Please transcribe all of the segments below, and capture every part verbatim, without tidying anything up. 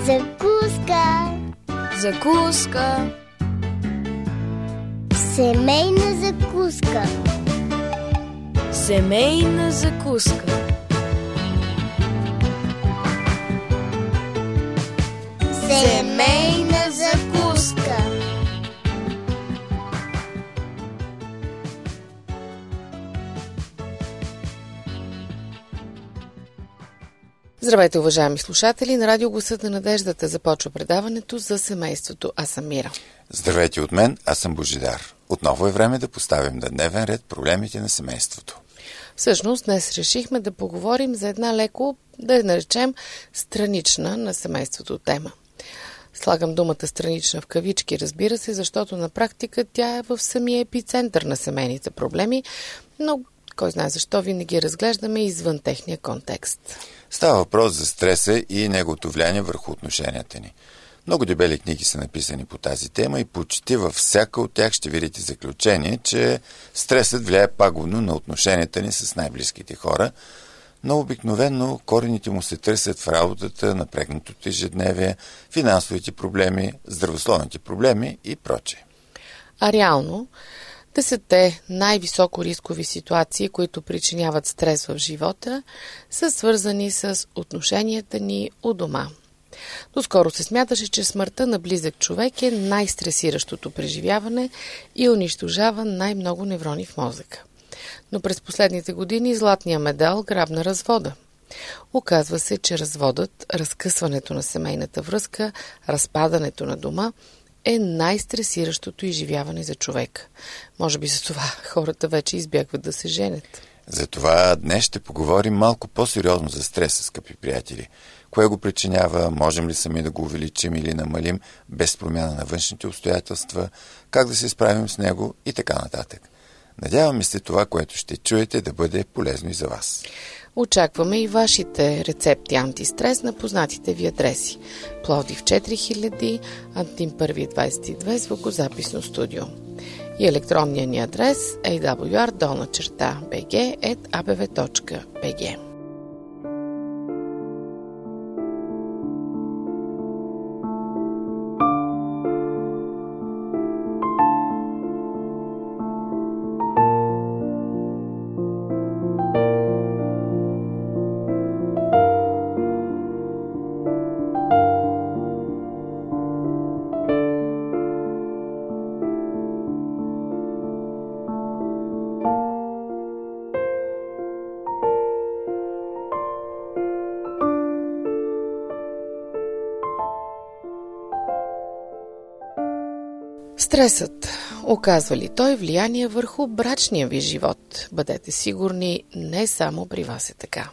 Закуска. Закуска. Семейна закуска. Семейна закуска. Семейна закуска. Здравейте, уважаеми слушатели! На радио Гласът на надеждата започва предаването за семейството. Аз съм Мира. Здравейте от мен, аз съм Божидар. Отново е време да поставим на дневен ред проблемите на семейството. Всъщност, днес решихме да поговорим за една леко, да я наречем, странична на семейството тема. Слагам думата странична в кавички, разбира се, защото на практика тя е в самия епицентър на семейните проблеми, но кой знае защо винаги разглеждаме извън техния контекст. Става въпрос за стреса и неговото влияние върху отношенията ни. Много дебели книги са написани по тази тема и почти във всяка от тях ще видите заключение, че стресът влияе пагубно на отношенията ни с най-близките хора, но обикновено корените му се търсят в работата, напрегнатото ежедневие, финансовите проблеми, здравословните проблеми и прочее. А реално, десетте най-високо рискови ситуации, които причиняват стрес в живота, са свързани с отношенията ни у дома. Доскоро се смяташе, че смъртта на близък човек е най-стресиращото преживяване и унищожава най-много неврони в мозъка. Но през последните години златния медал грабна развода. Оказва се, че разводът, разкъсването на семейната връзка, разпадането на дома е най-стресиращото изживяване за човека. Може би за това хората вече избягват да се женят. Затова днес ще поговорим малко по-сериозно за стреса, скъпи приятели. Кое го причинява, можем ли сами да го увеличим или намалим без промяна на външните обстоятелства, как да се справим с него и така нататък. Надяваме се това, което ще чуете, да бъде полезно и за вас. Очакваме и вашите рецепти антистрес на познатите ви адреси. Пловдив четири хиляди, Антим първи двадесет и две, звукозаписно студио. И електронният ни адрес ей дабъл ю ар долна черта би джи ет а бе ве точка би джи. Стресът. Оказва ли той влияние върху брачния ви живот? Бъдете сигурни, не само при вас е така.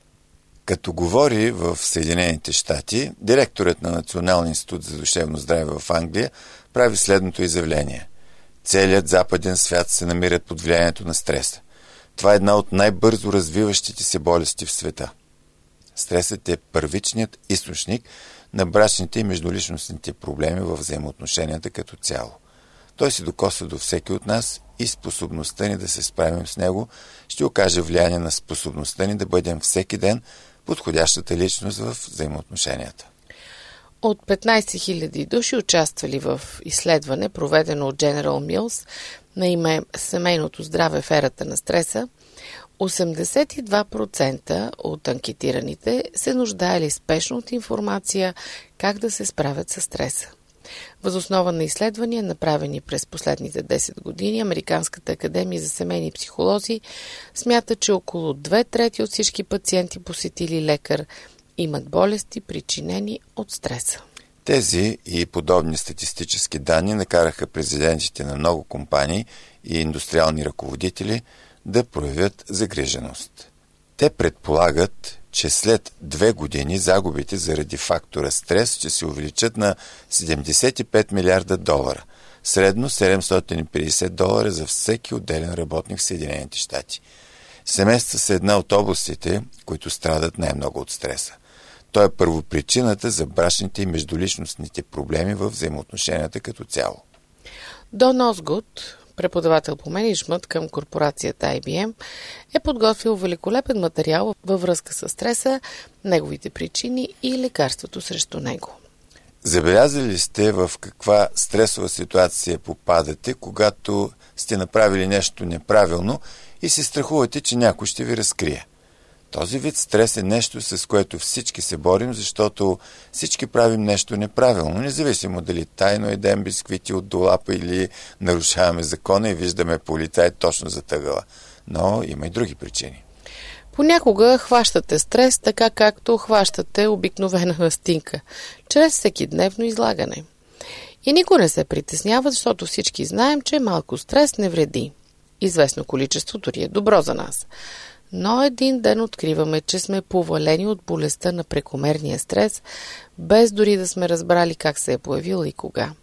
Като говори в Съединените щати, директорът на Националния институт за душевно здраве в Англия прави следното изявление. Целият западен свят се намира под влиянието на стреса. Това е една от най-бързо развиващите се болести в света. Стресът е първичният източник на брачните и междуличностните проблеми във взаимоотношенията като цяло. Той се докосва до всеки от нас и способността ни да се справим с него ще окаже влияние на способността ни да бъдем всеки ден подходящата личност в взаимоотношенията. От петнадесет хиляди души участвали в изследване, проведено от General Mills на име Семейното здраве в ерата на стреса, осемдесет и два процента от анкетираните се нуждаели спешно от информация как да се справят с стреса. Въз основа на изследвания, направени през последните десет години, Американската академия за семейни психолози смята, че около две трети от всички пациенти, посетили лекар, имат болести, причинени от стреса. Тези и подобни статистически данни накараха президентите на много компании и индустриални ръководители да проявят загриженост. Те предполагат, че след две години загубите заради фактора стрес ще се увеличат на седемдесет и пет милиарда долара, средно седемстотин и петдесет долара за всеки отделен работник в Съединените щати. Семейства са една от областите, които страдат най-много от стреса. Той е първопричината за брачните и междуличностните проблеми в взаимоотношенията като цяло. Дон Осгуд, преподавател по мениджмънт към корпорацията ай би ем, е подготвил великолепен материал във връзка с стреса, неговите причини и лекарството срещу него. Забелязали ли сте в каква стресова ситуация попадате, когато сте направили нещо неправилно и се страхувате, че някой ще ви разкрие? Този вид стрес е нещо, с което всички се борим, защото всички правим нещо неправилно, независимо дали тайно едем бисквити от долапа или нарушаваме закона и виждаме полицай точно зад ъгъла. Но има и други причини. Понякога хващате стрес, така както хващате обикновена настинка, чрез всекидневно излагане. И никой не се притеснява, защото всички знаем, че малко стрес не вреди. Известно количество дори е добро за нас. Но един ден откриваме, че сме повалени от болестта на прекомерния стрес, без дори да сме разбрали как се е появила и кога.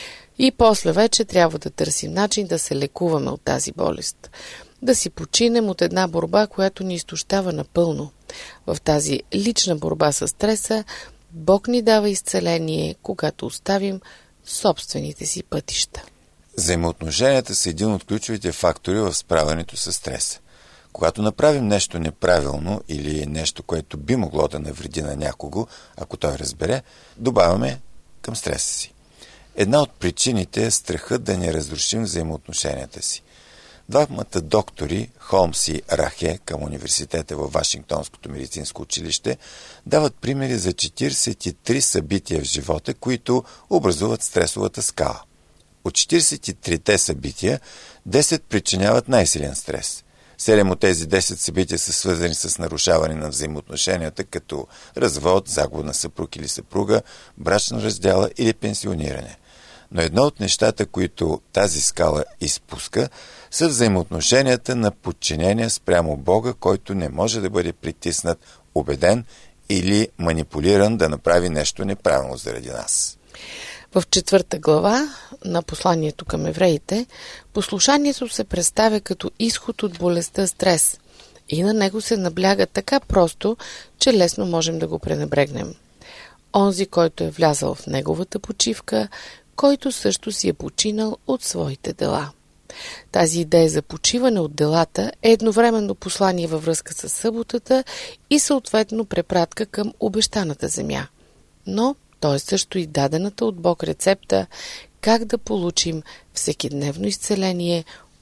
И после вече трябва да търсим начин да се лекуваме от тази болест. Да си починем от една борба, която ни изтощава напълно. В тази лична борба с стреса Бог ни дава изцеление, когато оставим собствените си пътища. Взаимоотношенията са един от ключовите фактори в справянето с стреса. Когато направим нещо неправилно или нещо, което би могло да навреди на някого, ако той разбере, добавяме към стреса си. Една от причините е страхът да не разрушим взаимоотношенията си. Двамата доктори, Холмс и Рахе към университета във Вашингтонското медицинско училище, дават примери за четиридесет и три събития в живота, които образуват стресовата скала. От четиридесет и трите събития, десет причиняват най-силен стрес. Седем от тези десет събития са свързани с нарушаване на взаимоотношенията, като развод, загуба на съпруг или съпруга, брачна раздяла или пенсиониране. Но едно от нещата, които тази скала изпуска, са взаимоотношенията на подчинение спрямо Бога, който не може да бъде притиснат, убеден или манипулиран да направи нещо неправилно заради нас. В четвърта глава на посланието към евреите, послушанието се представя като изход от болестта стрес и на него се набляга така просто, че лесно можем да го пренебрегнем. Онзи, който е влязъл в неговата почивка, който също си е починал от своите дела. Тази идея за почиване от делата е едновременно послание във връзка с съботата и съответно препратка към обещаната земя. Но то е също и дадената от Бог рецепта как да получим всекидневно изцеление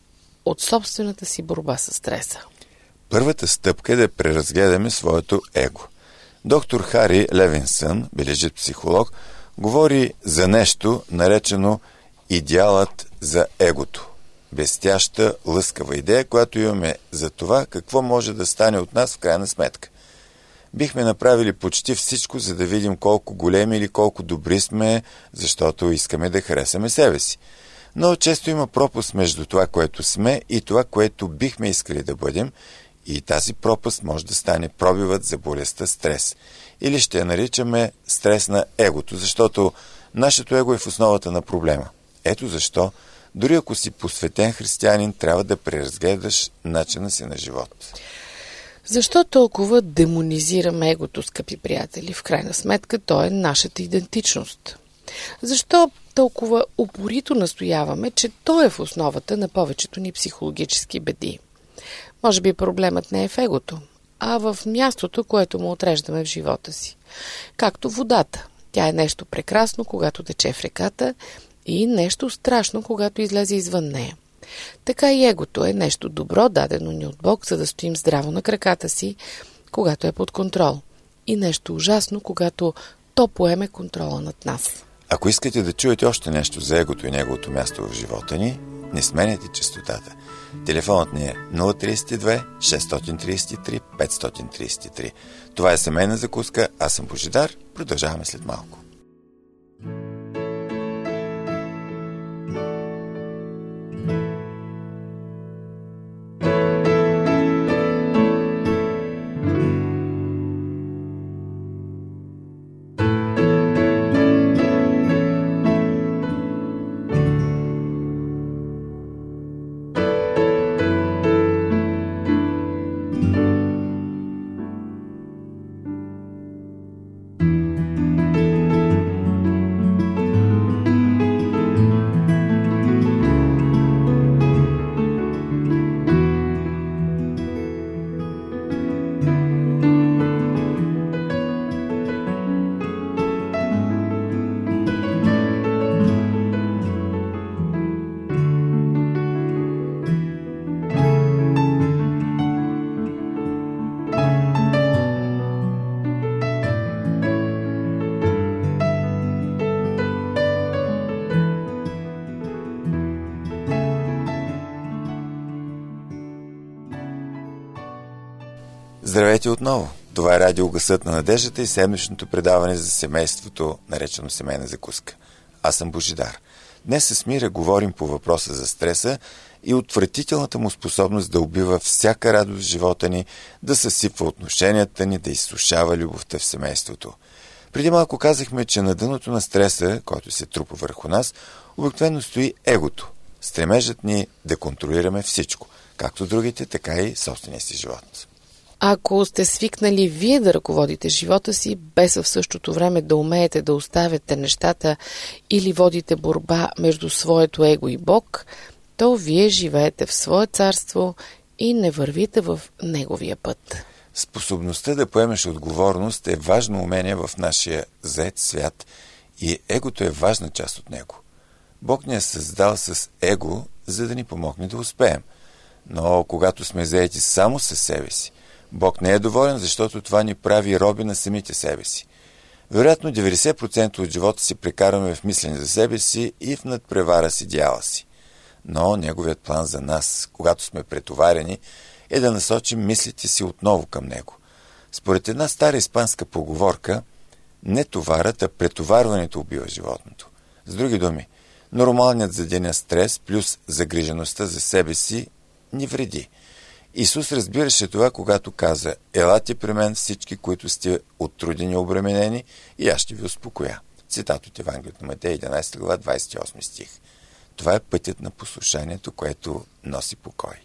от собствената си борба с стреса. Първата стъпка е да преразгледаме своето его. Доктор Хари Левинсън, бележит психолог, говори за нещо, наречено идеалът за егото. Блестяща, лъскава идея, която имаме за това какво може да стане от нас в крайна сметка. Бихме направили почти всичко, за да видим колко големи или колко добри сме, защото искаме да харесаме себе си. Но често има пропаст между това, което сме и това, което бихме искали да бъдем, и тази пропаст може да стане пробивът за болестта стрес. Или ще я наричаме стрес на егото, защото нашето его е в основата на проблема. Ето защо, дори ако си посветен християнин, трябва да преразгледаш начина си на живот. Защо толкова демонизираме егото, скъпи приятели? В крайна сметка, то е нашата идентичност. Защо толкова упорито настояваме, че то е в основата на повечето ни психологически беди? Може би проблемът не е в егото, а в мястото, което му отреждаме в живота си. Както водата. Тя е нещо прекрасно, когато тече в реката, и нещо страшно, когато излезе извън нея. Така и егото е нещо добро, дадено ни от Бог, за да стоим здраво на краката си, когато е под контрол. И нещо ужасно, когато то поеме контрола над нас. Ако искате да чуете още нещо за егото и неговото място в живота ни, не сменяйте честотата. Телефонът ни е нула три две шест три три пет три три. Това е семейна закуска, аз съм Божидар, продължаваме след малко. Здравейте отново! Това е радио Гласът на надеждата и седмичното предаване за семейството, наречено Семейна закуска. Аз съм Божидар. Днес с Мира говорим по въпроса за стреса и отвратителната му способност да убива всяка радост в живота ни, да съсипва отношенията ни, да изсушава любовта в семейството. Преди малко казахме, че на дъното на стреса, който се трупа върху нас, обикновено стои егото. Стремежът ни да контролираме всичко, както другите, така и собствения си живот. Ако сте свикнали вие да ръководите живота си, без в същото време да умеете да оставяте нещата или водите борба между своето его и Бог, то вие живеете в свое царство и не вървите в неговия път. Способността да поемеш отговорност е важно умение в нашия зает свят и егото е важна част от него. Бог ни е създал с его, за да ни помогне да успеем. Но когато сме заети само със себе си, Бог не е доволен, защото това ни прави роби на самите себе си. Вероятно деветдесет процента от живота си прекараме в мислене за себе си и в надпревара с идеала си. Но неговият план за нас, когато сме претоварени, е да насочим мислите си отново към него. Според една стара испанска поговорка, не товарът, а претоварването убива животното. С други думи, нормалният за деня стрес плюс загрижеността за себе си ни вреди. Исус разбираше това, когато каза: елате при мен всички, които сте оттрудени и обременени, и аз ще ви успокоя. Цитат от Евангелието на Матей, единадесета глава, двадесет и осми стих. Това е пътят на послушанието, което носи покой.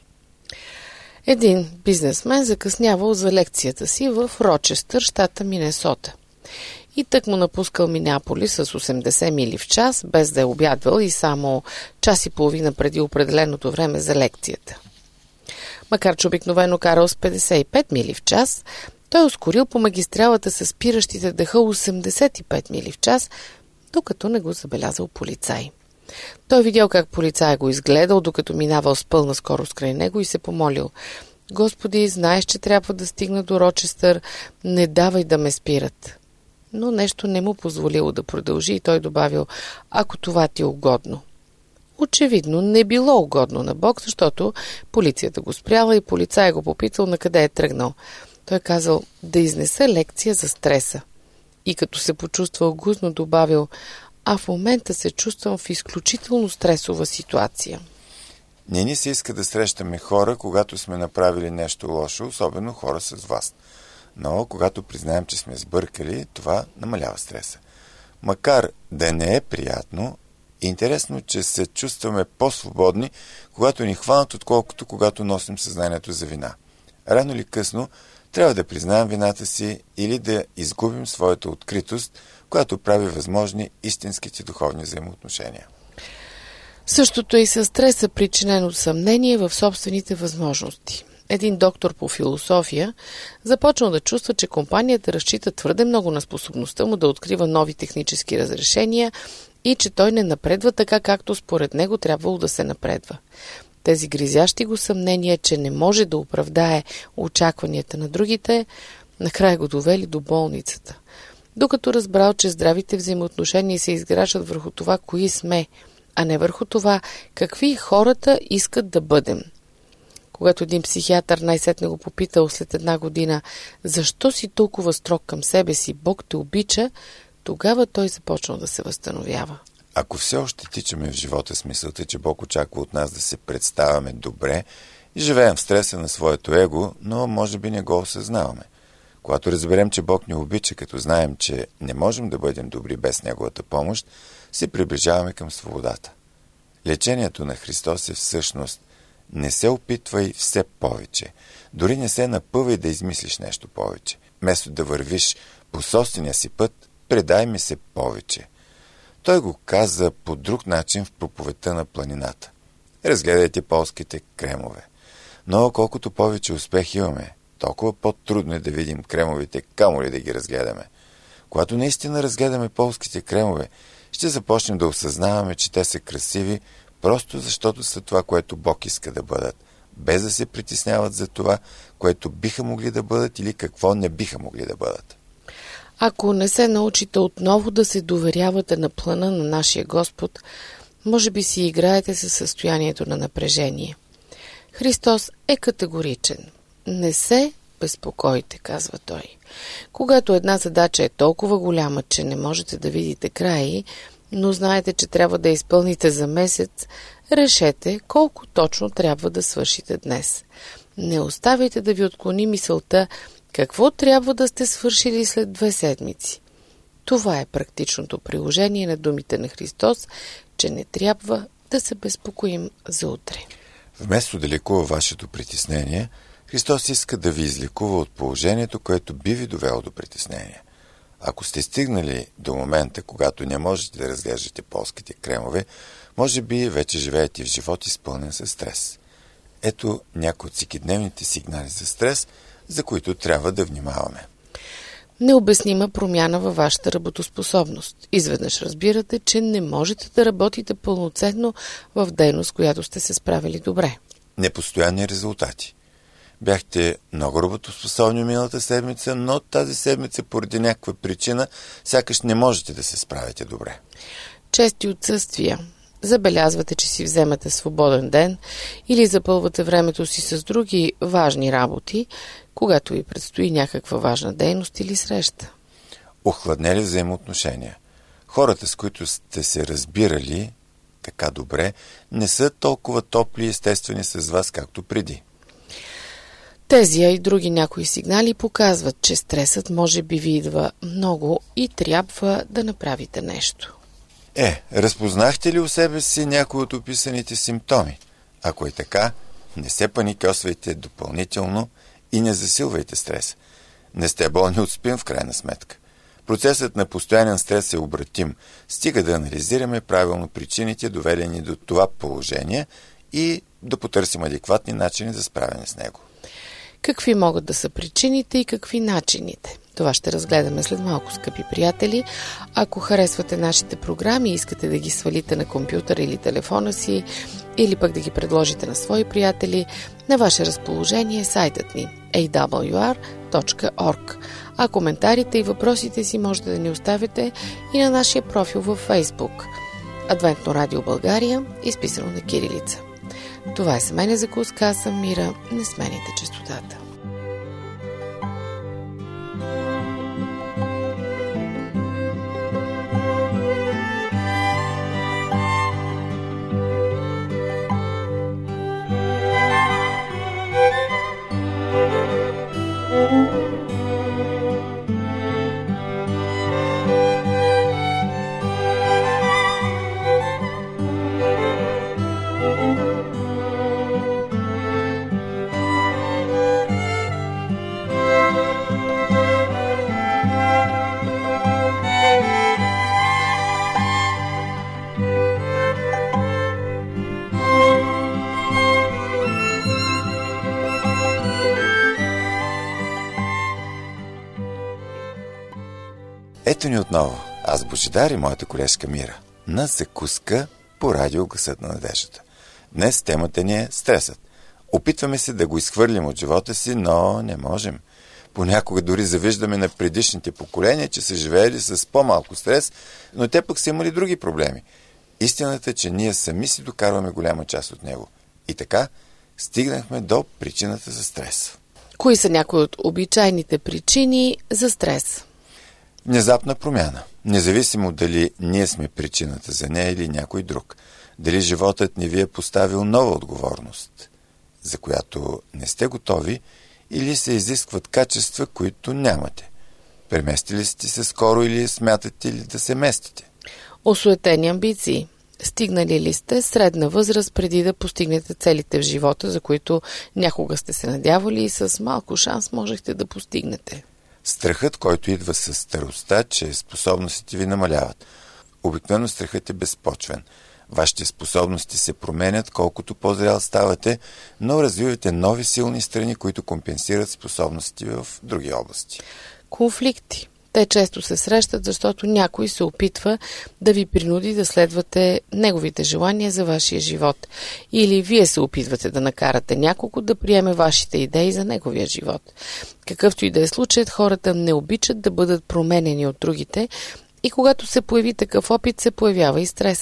Един бизнесмен закъснявал за лекцията си в Рочестър, щата Минесота. И тък му напускал Минеаполис с осемдесет мили в час, без да е обядвал и само час и половина преди определеното време за лекцията. Макар че обикновено карал с петдесет и пет мили в час, той ускорил по магистралата с спиращите дъха осемдесет и пет мили в час, докато не го забелязал полицай. Той видял как полицай го изгледал, докато минавал с пълна скорост край него и се помолил: Господи, знаеш, че трябва да стигна до Рочестър, не давай да ме спират. Но нещо не му позволило да продължи и той добавил: ако това ти е угодно. Очевидно не било угодно на Бог, защото полицията го спряла и полицай го попитал на къде е тръгнал. Той казал да изнесе лекция за стреса. И като се почувствал гузно, добавил: а в момента се чувствам в изключително стресова ситуация. Не ни се иска да срещаме хора, когато сме направили нещо лошо, особено хора с власт. Но когато признаем, че сме сбъркали, това намалява стреса. Макар да не е приятно, интересно, че се чувстваме по-свободни, когато ни хванат, отколкото когато носим съзнанието за вина. Рано или късно трябва да признаем вината си или да изгубим своята откритост, която прави възможни истинските духовни взаимоотношения. Същото е и със стреса, причинен от съмнение в собствените възможности. Един доктор по философия започнал да чувства, че компанията разчита твърде много на способността му да открива нови технически разрешения и че той не напредва така, както според него трябвало да се напредва. Тези гризящи го съмнения, че не може да оправдае очакванията на другите, накрая го довели до болницата. Докато разбрал, че здравите взаимоотношения се изграждат върху това, кои сме, а не върху това, какви хората искат да бъдем. Когато един психиатър най-сетне го попитал след една година: защо си толкова строг към себе си, Бог те обича, тогава той започнал да се възстановява. Ако все още тичаме в живота с мисълта, че Бог очаква от нас да се представяме добре и живеем в стреса на своето его, но може би не го осъзнаваме. Когато разберем, че Бог ни обича, като знаем, че не можем да бъдем добри без Неговата помощ, се приближаваме към свободата. Лечението на Христос е всъщност: не се опитвай все повече, дори не се напъвай да измислиш нещо повече. Вместо да вървиш по собствения си път, предай ми се повече. Той го каза по друг начин в проповедта на планината. Разгледайте полските кремове. Но колкото повече успех имаме, толкова по-трудно е да видим кремовите, камо ли да ги разгледаме. Когато наистина разгледаме полските кремове, ще започнем да осъзнаваме, че те са красиви, просто защото са това, което Бог иска да бъдат, без да се притесняват за това, което биха могли да бъдат или какво не биха могли да бъдат. Ако не се научите отново да се доверявате на плана на нашия Господ, може би си играете със състоянието на напрежение. Христос е категоричен. Не се безпокойте, казва той. Когато една задача е толкова голяма, че не можете да видите края, но знаете, че трябва да я изпълните за месец, решете колко точно трябва да свършите днес. Не оставяйте да ви отклони мисълта какво трябва да сте свършили след две седмици. Това е практичното приложение на думите на Христос, че не трябва да се безпокоим за утре. Вместо да лекува вашето притеснение, Христос иска да ви излекува от положението, което би ви довело до притеснение. Ако сте стигнали до момента, когато не можете да разглеждате полските кремове, може би вече живеете в живот изпълнен със стрес. Ето някои от всекидневните сигнали за стрес, за които трябва да внимаваме. Необяснима промяна във вашата работоспособност. Изведнъж разбирате, че не можете да работите пълноценно в дейност, която сте се справили добре. Непостоянни резултати. Бяхте много работоспособни миналата седмица, но тази седмица поради някаква причина сякаш не можете да се справите добре. Чести отсъствия. Забелязвате, че си вземете свободен ден или запълвате времето си с други важни работи, когато ви предстои някаква важна дейност или среща. Охладнели взаимоотношения. Хората, с които сте се разбирали така добре, не са толкова топли и естествени с вас, както преди. Тези, а и други някои сигнали показват, че стресът може би ви идва много и трябва да направите нещо. Е, разпознахте ли у себе си някои от описаните симптоми? Ако е така, не се паникьосвайте допълнително и не засилвайте стрес. Не сте болни от спин в крайна сметка. Процесът на постоянен стрес е обратим. Стига да анализираме правилно причините, доведени до това положение и да потърсим адекватни начини за справяне с него. Какви могат да са причините и какви начините? Това ще разгледаме след малко, скъпи приятели. Ако харесвате нашите програми и искате да ги свалите на компютъра или телефона си, или пък да ги предложите на свои приятели, на ваше разположение е сайтът ни ей дабъл ю ар точка орг. А коментарите и въпросите си можете да ни оставите и на нашия профил във Фейсбук. Адвентно радио България, изписано на кирилица. Това е семейна закуска, аз съм Мира, не сменяйте честотата. Ето ни отново, аз Божидар и моята колежка Мира, на закуска по радио Гласът на надеждата. Днес темата ни е стресът. Опитваме се да го изхвърлим от живота си, но не можем. Понякога дори завиждаме на предишните поколения, че са живеели с по-малко стрес, но те пък са имали други проблеми. Истината е, че ние сами си докарваме голяма част от него. И така стигнахме до причината за стрес. Кои са някои от обичайните причини за стрес? Внезапна промяна. Независимо дали ние сме причината за нея или някой друг. Дали животът не ви е поставил нова отговорност, за която не сте готови, или се изискват качества, които нямате. Преместили сте се скоро или смятате ли да се местите? Осуетени амбиции. Стигнали ли сте средна възраст преди да постигнете целите в живота, за които някога сте се надявали и с малко шанс можехте да постигнете? Страхът, който идва с старостта, че способностите ви намаляват. Обикновено страхът е безпочвен. Вашите способности се променят, колкото по-зрял ставате, но развивате нови силни страни, които компенсират способности в други области. Конфликти. Те често се срещат, защото някой се опитва да ви принуди да следвате неговите желания за вашия живот. Или вие се опитвате да накарате някого да приеме вашите идеи за неговия живот. Какъвто и да е случаят, хората не обичат да бъдат променени от другите и когато се появи такъв опит, се появява и стреса.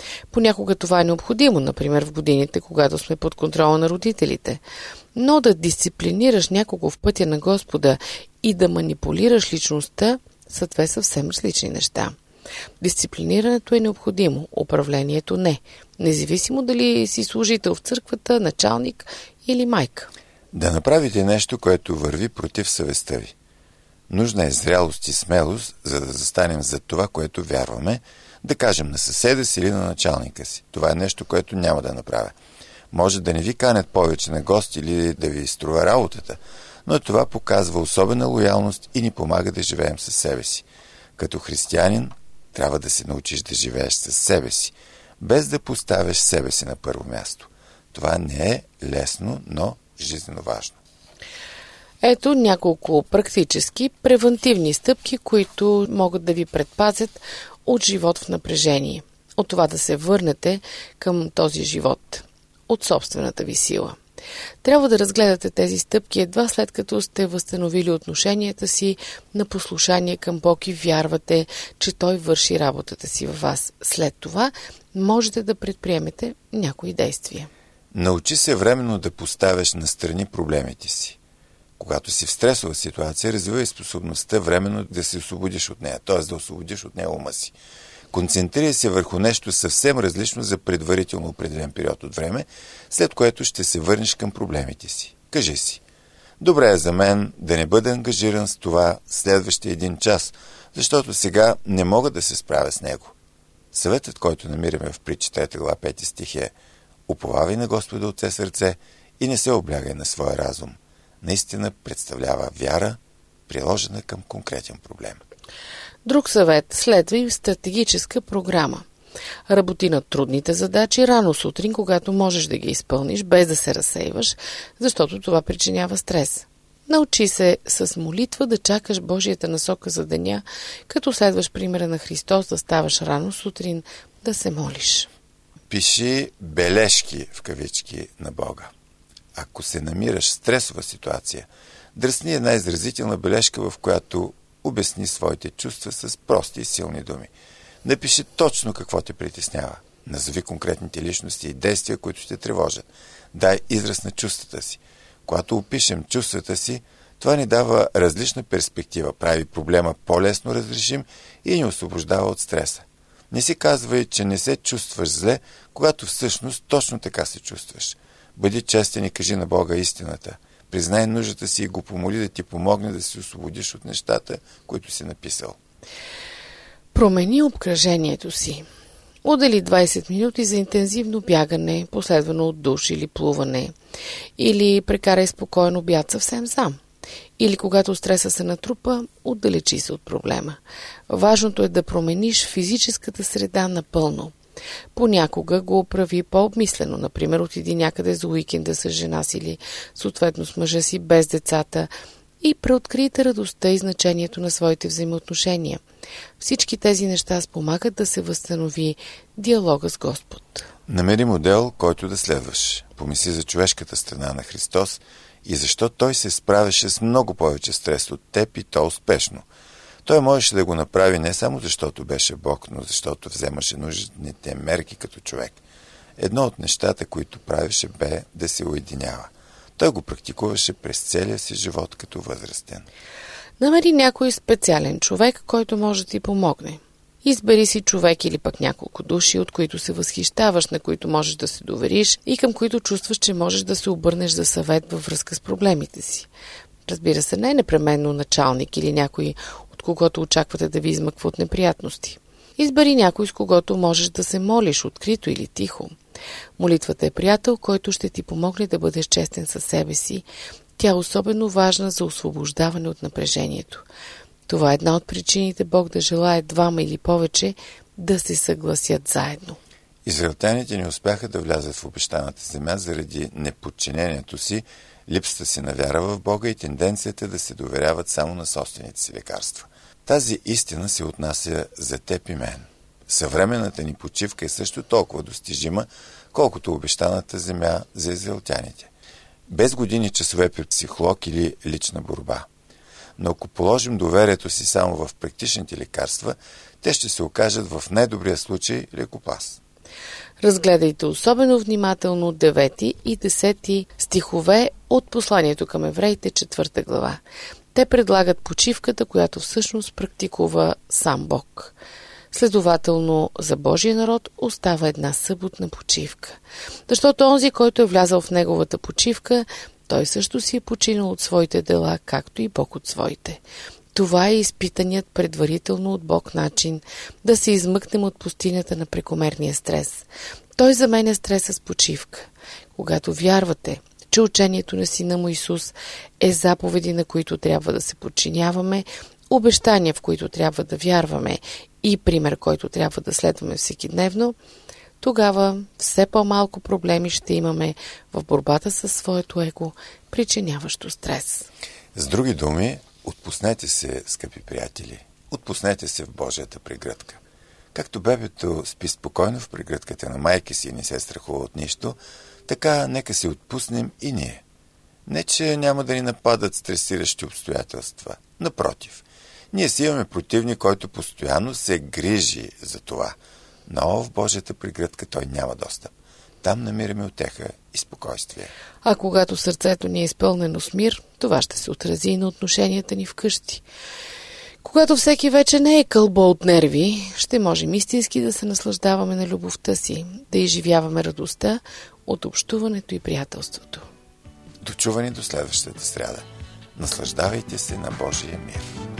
Понякога това е необходимо, например в годините, когато сме под контрола на родителите. Но да дисциплинираш някого в пътя на Господа и да манипулираш личността са две съвсем различни неща. Дисциплинирането е необходимо, управлението не, независимо дали си служител в църквата, началник или майка. Да направите нещо, което върви против съвестта ви. Нужна е зрялост и смелост, за да застанем за това, което вярваме, да кажем на съседа си или на началника си. Това е нещо, което няма да направя. Може да не ви канят повече на гости или да ви изтрува работата, но това показва особена лоялност и ни помага да живеем със себе си. Като християнин трябва да се научиш да живееш със себе си, без да поставяш себе си на първо място. Това не е лесно, но жизненно важно. Ето няколко практически превентивни стъпки, които могат да ви предпазят от живот в напрежение, от това да се върнете към този живот, от собствената ви сила. Трябва да разгледате тези стъпки едва след като сте възстановили отношенията си на послушание към Бог и вярвате, че Той върши работата си във вас. След това можете да предприемете някои действия. Научи се временно да поставяш настрани проблемите си. Когато си в стресова ситуация, развивай способността временно да се освободиш от нея, т.е. да освободиш от нея ума си. Концентрирай се върху нещо съвсем различно за предварително определен период от време, след което ще се върнеш към проблемите си. Кажи си: добре е за мен да не бъда ангажиран с това следващия един час, защото сега не мога да се справя с него. Съветът, който намираме в Притчи трета глава пети стих е: уповавай на Господа от все сърце и не се облягай на своя разум. Наистина представлява вяра, приложена към конкретен проблем. Друг съвет: следвай стратегическа програма. Работи над трудните задачи рано сутрин, когато можеш да ги изпълниш, без да се разсейваш, защото това причинява стрес. Научи се с молитва да чакаш Божията насока за деня, като следваш примера на Христос, да ставаш рано сутрин, да се молиш. Пиши бележки в кавички на Бога. Ако се намираш в стресова ситуация, дръсни една изразителна бележка, в която обясни своите чувства с прости и силни думи. Напиши точно какво те притеснява. Назови конкретните личности и действия, които ще тревожат. Дай израз на чувствата си. Когато опишем чувствата си, това ни дава различна перспектива, прави проблема по-лесно разрешим и ни освобождава от стреса. Не си казвай, че не се чувстваш зле, когато всъщност точно така се чувстваш. Бъди честен и кажи на Бога истината. Признай нуждата си и го помоли да ти помогне да се освободиш от нещата, които си написал. Промени обкръжението си. Отдели двайсет минути за интензивно бягане, последвано от душ или плуване. Или прекарай спокойно обяд съвсем сам. Или когато стреса се натрупа, отдалечи се от проблема. Важното е да промениш физическата среда напълно. Понякога го прави по-обмислено, например отиди някъде за уикенда с жена си или съответно с мъжа си без децата и преоткрийте радостта и значението на своите взаимоотношения. Всички тези неща спомагат да се възстанови диалога с Господ. Намери модел, който да следваш. Помисли за човешката страна на Христос и защо Той се справяше с много повече стрес от теб и то успешно. Той можеше да го направи не само защото беше Бог, но защото вземаше нужните мерки като човек. Едно от нещата, които правеше, бе да се уединява. Той го практикуваше през целия си живот като възрастен. Намери някой специален човек, който може да ти помогне. Избери си човек или пък няколко души, от които се възхищаваш, на които можеш да се довериш и към които чувстваш, че можеш да се обърнеш за съвет във връзка с проблемите си. Разбира се, не е непременно началник или някой, от когото очаквате да ви измъква от неприятности. Избери някой, с когото можеш да се молиш, открито или тихо. Молитвата е приятел, който ще ти помогне да бъдеш честен със себе си. Тя е особено важна за освобождаване от напрежението. Това е една от причините Бог да желае двама или повече да се съгласят заедно. Израелтяните не успяха да влязат в обещаната земя заради неподчинението си, липсата си на вяра в Бога и тенденцията да се доверяват само на собствените си лекарства. Тази истина се отнася за теб и мен. Съвременната ни почивка е също толкова достижима, колкото обещаната земя за израелтяните. Без години часове при психолог или лична борба. Но ако положим доверието си само в практичните лекарства, те ще се окажат в най-добрия случай лекоплаз. Разгледайте особено внимателно девети и десети стихове от посланието към евреите, четвърта глава. Те предлагат почивката, която всъщност практикува сам Бог. Следователно, за Божия народ остава една съботна почивка. Защото онзи, който е влязал в неговата почивка, той също си е починал от своите дела, както и Бог от своите. Това е изпитаният предварително от Бог начин да се измъкнем от пустинята на прекомерния стрес. Той заменя стреса с почивка. Когато вярвате, че учението на Сина му Исус е заповеди, на които трябва да се подчиняваме, обещания, в които трябва да вярваме и пример, който трябва да следваме всекидневно, тогава все по-малко проблеми ще имаме в борбата със своето его, причиняващо стрес. С други думи, отпуснете се, скъпи приятели. Отпуснете се в Божията прегръдка. Както бебето спи спокойно в прегръдката на майка си и не се страхува от нищо, така нека си отпуснем и ние. Не, че няма да ни нападат стресиращи обстоятелства. Напротив, ние си имаме противник, който постоянно се грижи за това. Но в Божията прегръдка той няма достъп. Там намираме утеха и спокойствие. А когато сърцето ни е изпълнено с мир, това ще се отрази и на отношенията ни вкъщи. Когато всеки вече не е кълбо от нерви, ще можем истински да се наслаждаваме на любовта си, да изживяваме радостта от общуването и приятелството. Дочуване до следващата сряда. Наслаждавайте се на Божия мир.